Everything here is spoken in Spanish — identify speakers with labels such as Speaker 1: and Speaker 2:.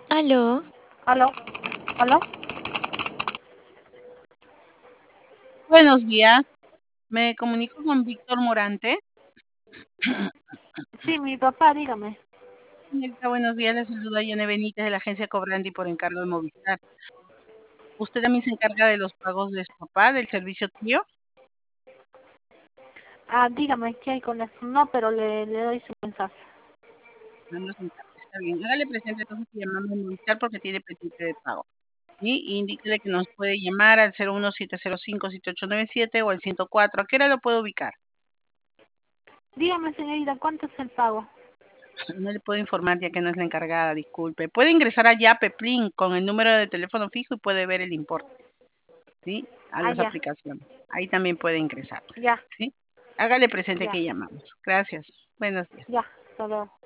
Speaker 1: Aló,
Speaker 2: ¿Aló? ¿Aló?
Speaker 3: Buenos días, me comunico con Víctor Morante.
Speaker 2: Sí, mi papá, dígame.
Speaker 3: Señorita, buenos días, le saluda Yone Benítez de la agencia Cobrandi por encargo de Movistar. ¿Usted también se encarga de los pagos de su papá, del servicio tío?
Speaker 2: Dígame, ¿qué hay con eso? No, pero le doy su mensaje.
Speaker 3: No nos encarga, está bien. Hágale presente entonces que llamamos a Movistar porque tiene pendiente de pago. ¿Sí? Y indíquele que nos puede llamar al 01705-7897 o al 104. ¿A qué hora lo puedo ubicar?
Speaker 2: Dígame, señorita, ¿cuánto es el pago?
Speaker 3: No le puedo informar ya que no es la encargada, disculpe. Puede ingresar a Yape Plin con el número de teléfono fijo y puede ver el importe, ¿sí? A las
Speaker 2: Ya,
Speaker 3: aplicaciones. Ahí también puede ingresar,
Speaker 2: ya,
Speaker 3: ¿sí? Hágale presente
Speaker 2: ya,
Speaker 3: que llamamos. Gracias. Buenos días.
Speaker 2: ya, hasta luego.